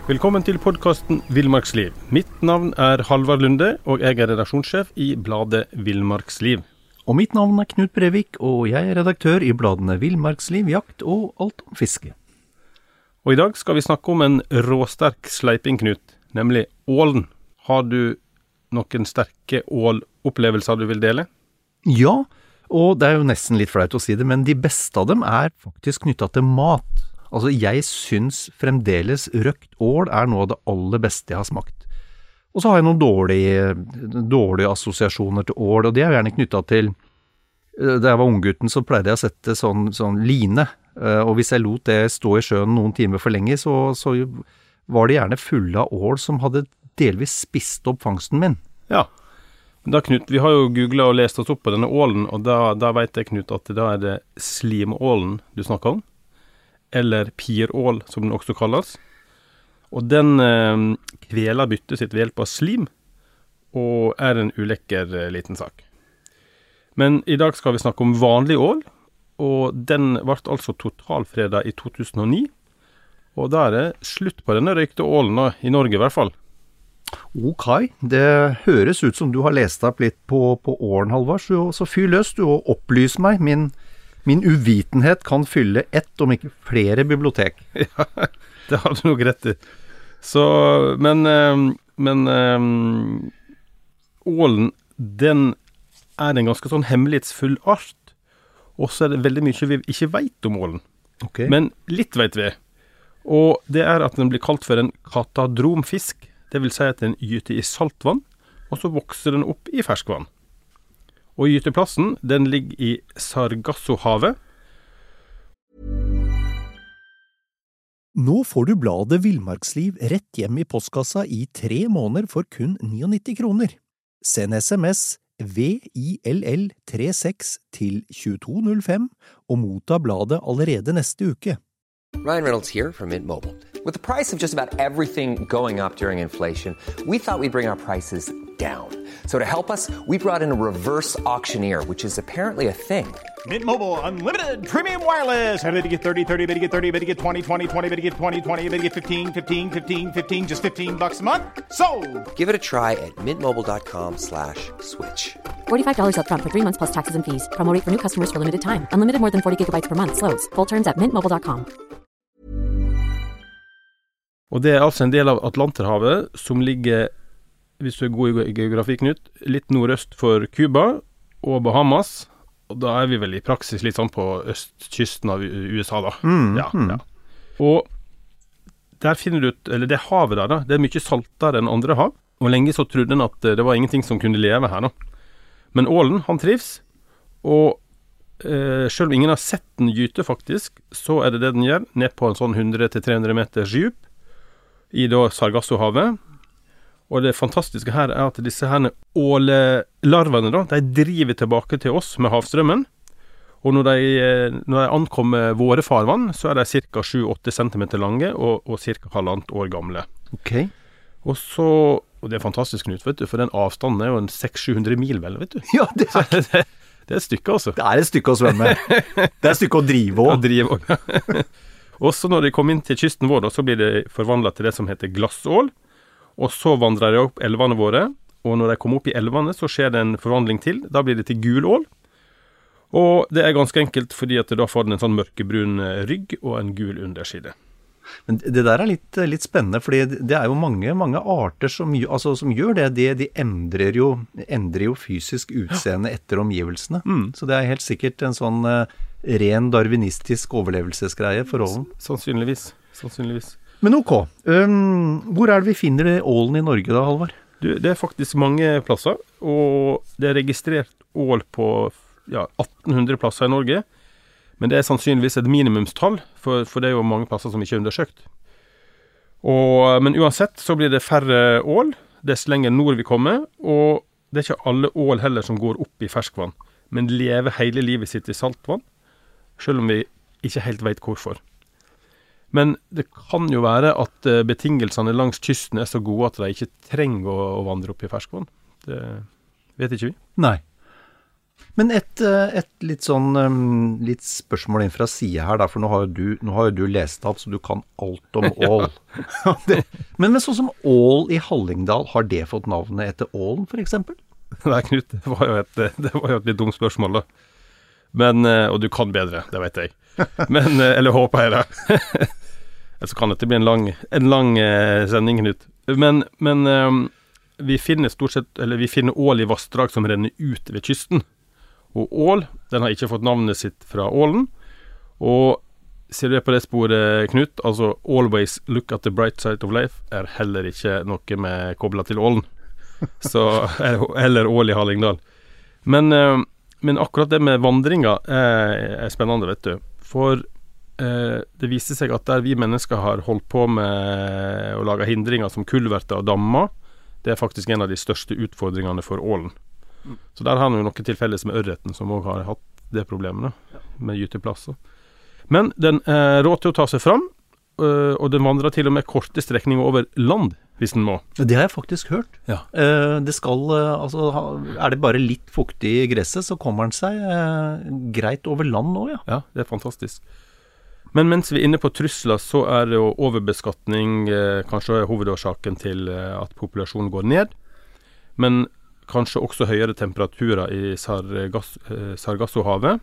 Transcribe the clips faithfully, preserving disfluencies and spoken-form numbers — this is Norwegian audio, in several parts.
Velkommen til podcasten Villmarksliv. Mitt navn er Halvard Lunde, og jeg er redaksjonssjef i bladet Villmarksliv. Og mitt navn er Knut Brevik, og jeg er redaktør i bladene Villmarksliv, Jakt og Alt om fiske. Og i dag skal vi snakke om en råsterk sleiping, Knut, nemlig ålen. Har du noen sterke ålopplevelser du vil dele? Ja, og det er jo nesten litt flaut å si det, men de beste av dem er faktisk knyttet til mat. Altså, jeg syns fremdeles røkt ål er noe av det aller beste jeg har smakt. Og så har jeg noen dårlige, dårlige assosiasjoner til ål, og det er gjerne knyttet til, da jeg var unggutten så pleide jeg å sette sånn, sånn line, og hvis jeg lot det stå i sjøen noen timer for lenge, så, så var det gjerne fulle av ål som hadde delvis spist opp fangsten min. Ja, da Knut, vi har jo googlet og lest oss opp på denne ålen, og da, da vet jeg, Knut, at da er det slimålen du snakker om. Eller pirål, som den også kalles. Og den eh, kveler byttet sitt ved hjelp av slim, og er en ulekker eh, liten sak. Men i dag skal vi snakke om vanlig ål, og den ble altså totalfredet i to tusen og ni, og da er det slutt på denne røykte ålen, da, i Norge i hvert fall. Ok, det høres ut som du har lest opp litt på, på ålen, Halvard, så, så fyr løs du og opplys meg. Min Min uvitenhet kan fylle ett, om ikke flere bibliotek. Ja, det har du nok rett i. Så, men, men ålen, den er en ganske sånn hemmelighetsfull art. Og så er det veldig mye vi ikke vet om ålen. Okay. Men litt vet vi. Og det er at den blir kalt for en katadromfisk. Det vil si at den gyter i saltvann, og så vokser den opp i ferskvann. Og gyteplassen, den ligger i Sargassohavet. Nå får du bladet Villmarksliv rett hjem i postkassa i tre måneder for kun nittini kroner. Send sms V I L L tre seks til to to null fem og motta bladet allerede neste uke. Ryan Reynolds here from Mint Mobile. With the price of just about everything going up during inflation, we thought we'd bring our prices down. So to help us, we brought in a reverse auctioneer, which is apparently a thing. Mint Mobile Unlimited Premium Wireless. How to get thirty, thirty, bit to get thirty, bit to get twenty, twenty, twenty, bit to get twenty, twenty, bit to get fifteen, fifteen, fifteen, fifteen, just fifteen bucks a month? Sold! Give it a try at mintmobile.com slash switch. forty-five dollars up front for three months plus taxes and fees. Promo rate for new customers for limited time. Unlimited more than forty gigabytes per month. Slows full terms at mint mobile dot com. Og det er altså en del av Atlanterhavet som ligger, hvis du er god i geografi, Knut, litt nordøst for Cuba og Bahamas. Og da er vi vel i praksis litt sånn på østkysten av U S A da. Mm, ja, mm. ja. Og der finner du ut, eller det havet der da, det er mye saltere enn andre hav. Og lenge så trodde en at det var ingenting som kunne leve her da. Men ålen, han trives, og eh, selv om ingen har sett den gyte faktisk, så er det det den gjør, ned på en sånn hundre til tre hundre meters djup, i da Sargassohavet. Og det fantastiske her er at disse her ålelarvene da, de driver tilbake til oss med havstrømmen. Og når de, når de ankommer våre farvann, så er de cirka sju til åtte centimeter lange og, og cirka halvannet år gamle. Ok. Og så, og det er fantastisk, Knut, vet du, for den avstanden er jo en seks til sju hundre mil vel, vet du. Ja, det er, det, det er et stykke altså. det er et stykke å svømme. Det er et stykke å drive Å også. drive også, ja. Også når de kommer inn til kysten vår, da, så blir det forvandlet til det som heter glassål. Og så vandrer de opp elvene våre, og når de kommer opp i elvene, så skjer det en forvandling til. Da blir det til gul ål. Og det er ganske enkelt, fordi at da får den en sånn mørkebrun rygg og en gul underside. Men det der er litt, litt spennende, fordi det er jo mange, mange arter som, altså, som gjør det. De, de endrer, jo, endrer jo fysisk utseende etter omgivelsene. Mm. Så det er helt sikkert en sånn uh, ren darwinistisk overlevelsesgreie for ålen. Sannsynligvis, sannsynligvis. Men ok, um, hvor er det vi finner ålen i Norge da, Halvard? Du, det er faktisk mange plasser, og det er registrert ål på ja, atten hundre plasser i Norge. Men det er sannsynligvis et minimumstall, for, for det er jo mange plasser som ikke er undersøkt. Og, men uansett så blir det færre ål, dess lenger nord vi kommer, og det er ikke alle ål heller som går opp i ferskvann, men lever hele livet sitt i saltvann, selv om vi ikke helt vet hvorfor. Men det kan jo være at betingelsene langs kysten er så gode at de ikke trenger å, å vandre opp i ferskvann. Det vet ikke vi. Nei. Men et, et litt sånn um, litt spørsmål inn fra siden her, da, for nå har jo du, nå har jo du lest opp, så du kan alt om ål. det, men, men sånn som ål i Hallingdal, har det fått navnet etter ålen, for eksempel? Nei, Knut, det var jo et, det var jo et litt dumt spørsmål, da. Men, og du kan bedre, det vet jeg. Men, eller håper jeg da. Så kan det bli en lang, en lang sending, Knut. Men, men vi finner stort sett, eller vi finner ål i vassdrag som renner ut ved kysten. Og ål, den har ikke fått navnet sitt fra ålen. Og ser du på det sporet, Knut, altså always look at the bright side of life, er heller ikke noe med koblet til ålen. Så, eller ål i Hallingdal. Men, men akkurat det med vandringer er, er spennende, vet du. For eh, det viser seg at der vi mennesker har holdt på med å lage hindringer som kulverter og dammer, det er faktisk en av de største utfordringene for ålen. Så der har vi noe til felles med ørreten, som også har hatt det problemet da, med gyteplasser. Men den er råd til å ta seg fram, og den vandrer til og med korte strekninger over land, hvis den må. Det har jeg faktisk hørt. Ja. Det skal, altså, er det bare litt fuktig i gresset, så kommer den seg greit over land nå, ja. Ja, det er fantastisk. Men mens vi er inne på trusler, så er det jo overbeskatning kanskje hovedårsaken til at populasjonen går ned. Men kanskje også høyere temperaturer i Sargass, eh, Sargassohavet.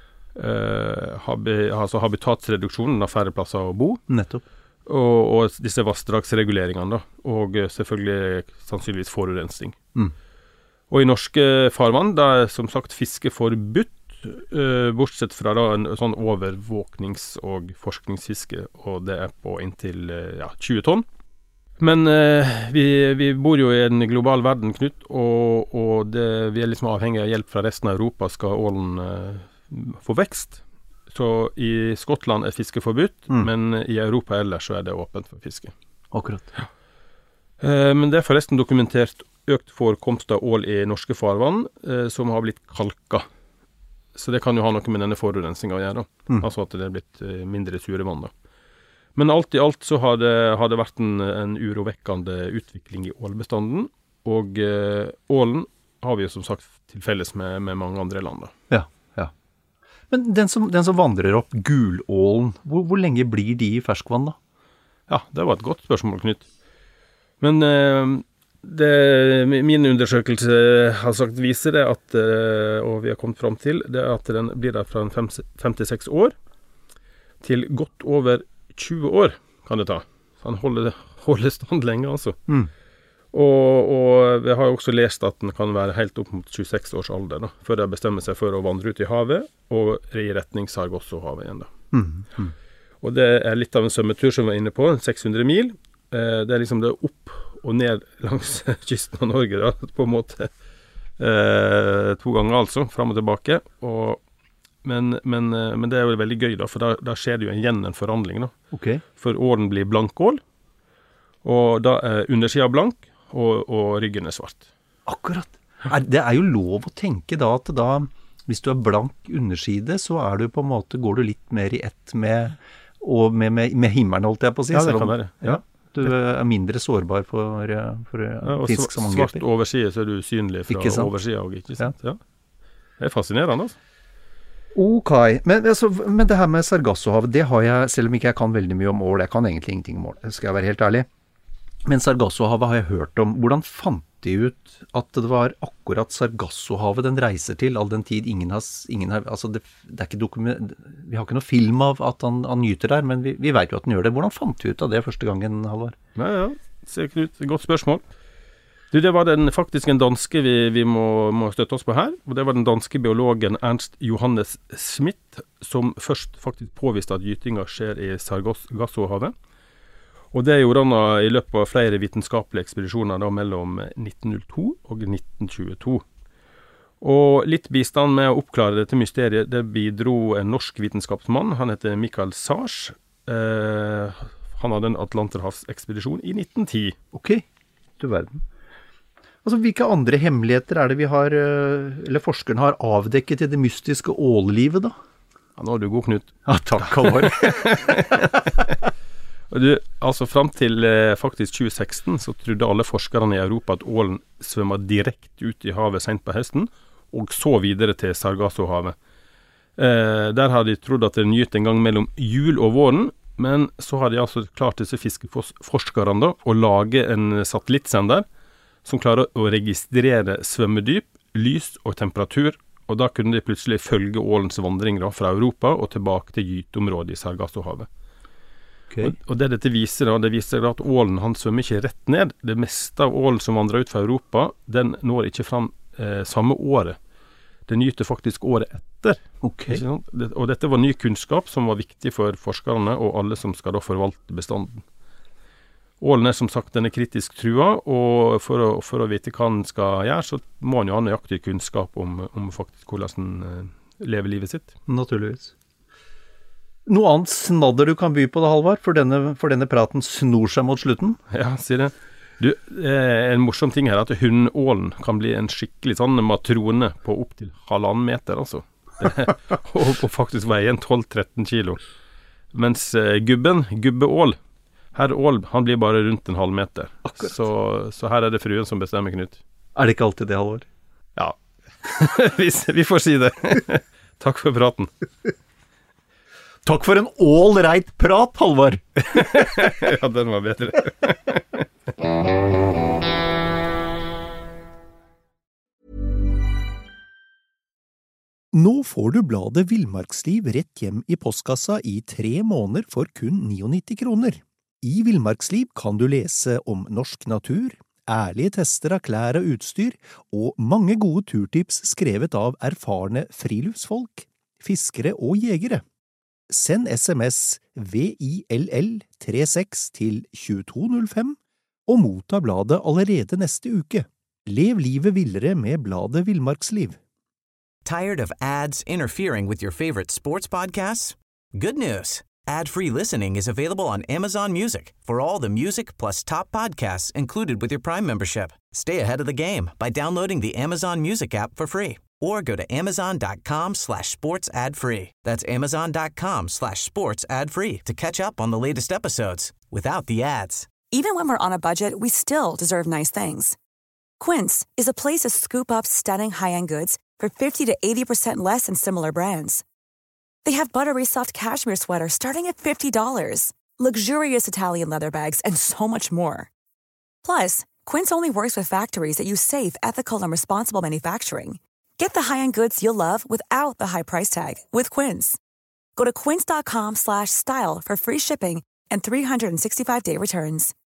Eh, habi, altså habitatsreduksjonen av færre plasser å bo. Nettopp. Og, og disse vassdragsreguleringene da. Og selvfølgelig sannsynligvis forurensning. Mm. Og i norske farvann, da er som sagt fiske forbudt, eh, bortsett fra da en sånn overvåknings- og forskningsfiske, og det er på inntil ja, tjue tonn. Men eh, vi, vi bor jo i en global verden, Knut, og, og det, vi er liksom avhengig av hjelp fra resten av Europa skal ålen eh, få vekst. Så i Skottland er fiske forbudt, mm. men i Europa ellers så er det åpent for fiske. Akkurat. Ja. Eh, men det er forresten dokumentert økt forekomst av ål i norske farvann eh, som har blitt kalka. Så det kan jo ha noe med denne forurensningen å gjøre. Mm. Altså at det er blitt eh, mindre sure vann da. Men alt i alt så har det, har det vært en, en urovekkende utvikling i ålbestanden, og eh, ålen har vi jo som sagt til felles med, med mange andre land da. Ja, ja. Men den som, den som vandrer opp, gulålen, hvor, hvor lenge blir de i ferskvann da? Ja, det var et godt spørsmål, Knut. Men eh, det, min undersøkelse har sagt viser det at, eh, og vi har kommet frem til, det er at den blir der fra fem, fem til seks år til godt over tjue år kan det ta. Så han holder, holder stand lenge, altså. Mm. Og, og vi har jo også lest at den kan være helt opp mot tjueseks års alder, da, før de bestemmer seg for å vandre ut i havet, og i retning Sargassohavet igjen, da. Mm. Mm. Og det er litt av en svømmetur som vi er inne på, seks hundre mil. Eh, det er liksom det opp og ned langs kysten av Norge, da, på en måte. Eh, to ganger, altså, fram og tilbake, og Men, men, men det er jo veldig gøy da, for da, da skjer det jo igjen en forandring da. Okay. For ålen blir blankål, og da er undersiden blank, og, og ryggen er svart. Akkurat. Er, det er jo lov å tenke da at da, hvis du er blank underside, så er du på en måte, går du litt mer i ett med, og med, med, med himmelen, holdt jeg på å si. Ja, det kan være. Ja. Du er mindre sårbar for, for ja, fisk som angriper. Svart overside, så er du synlig fra oversiden også, ikke sant? Ja. Ja. Det er fascinerende, altså. Ok, men, altså, men det her med Sargassohavet, det har jeg, selv om ikke jeg kan veldig mye om ål, jeg kan egentlig ingenting om ål, skal jeg være helt ærlig. Men Sargassohavet har jeg hørt om. Hvordan fant de ut at det var akkurat Sargassohavet den reiser til, all den tid ingen har, ingen har altså det, det er ikke dokument, vi har ikke noe film av at han, han gyter der, men vi, vi vet jo at han gjør det. Hvordan fant de ut av det første gangen, Halvard? Ja, ja, ser Knut, godt spørsmål. Du, det var den, faktisk en danske vi, vi må, må støtte oss på her, og det var den danske biologen Ernst Johannes Schmidt, som først faktisk påviste at gytinga skjer i Sargassohavet. Og det gjorde han i løpet av flere vitenskapelige ekspedisjoner da, mellom nitten null to og nitten tjueto. Og litt bistand med å oppklare dette mysteriet, det bidro en norsk vitenskapsmann, han heter Michael Sars. Eh, han hadde en Atlanterhavsekspedisjon i nitten ti. Ok, du verden. Altså, hvilke andre hemmeligheter er det vi har, eller forskeren har avdekket i det mystiske ålelivet da? Ja, nå er du god, Knut. Ja, takk, Halvard. Du, altså frem til eh, faktisk tjue seksten så trodde alle forskerne i Europa at ålen svømmer direkte ut i havet sent på høsten og så videre til Sargassohavet. Eh, der har de trodd at det gyter en gang mellom jul og våren, men så har de altså klart disse fiskeforskerne da, å lage en satellittsender som klarer å registrere svømmedyp, lys og temperatur, og da kunne de plutselig følge ålens vandring da, fra Europa og tilbake til gyteområdet i Sargassohavet. Okay. Og, og det dette viser da, det viser da at ålen han svømmer ikke rett ned. Det meste av ålen som vandrer ut fra Europa, den når ikke fram eh, samme året. Den gyter faktisk året etter. Okay. Og dette var ny kunnskap som var viktig for forskerne og alle som skal da forvalte bestanden. Ålen er som sagt den er kritisk trua, og for å, for å vite hva den skal gjøre, så må han jo ha nøyaktig kunnskap om, om faktisk hvordan den uh, lever livet sitt. Naturligvis. Noe annet snadder du kan by på det, Halvard, for denne, for denne praten snor seg mot slutten? Ja, sier det. Du, eh, en morsom ting her er at hundålen kan bli en skikkelig sånn matrone på opp til halvannen meter, altså. Det, og, og faktisk veie en tolv til tretten kilo. Mens eh, gubben, gubbeål, herr ål, han blir bare rundt en halv meter. Så, så her er det fruen som bestemmer, Knut. Er det ikke alltid det, Halvard? Ja, vi, vi får si det. Takk for praten. Takk for en ålreit prat, Halvard. Ja, den var bedre. Nå får du bladet Villmarksliv rett hjem i postkassa i tre måneder for kun nittini kroner. I Villmarksliv kan du lese om norsk natur, ærlige tester av klær og utstyr, og mange gode turtips skrevet av erfarne friluftsfolk, fiskere og jegere. Send sms V I L L trettiseks til tjueto null fem og motta bladet allerede neste uke. Lev livet villere med bladet Villmarksliv. Tired of ads interfering with your favorite sports podcasts? Good news. Ad-free listening is available on Amazon Music for all the music plus top podcasts included with your Prime membership. Stay ahead of the game by downloading the Amazon Music app for free or go to amazon.com slash sports ad free. That's amazon.com slash sports ad free to catch up on the latest episodes without the ads. Even when we're on a budget, we still deserve nice things. Quince is a place to scoop up stunning high-end goods for fifty to eighty percent less than similar brands. They have buttery soft cashmere sweaters starting at fifty dollars, luxurious Italian leather bags, and so much more. Plus, Quince only works with factories that use safe, ethical, and responsible manufacturing. Get the high-end goods you'll love without the high price tag with Quince. Go to quince.com slash style for free shipping and three sixty-five day returns.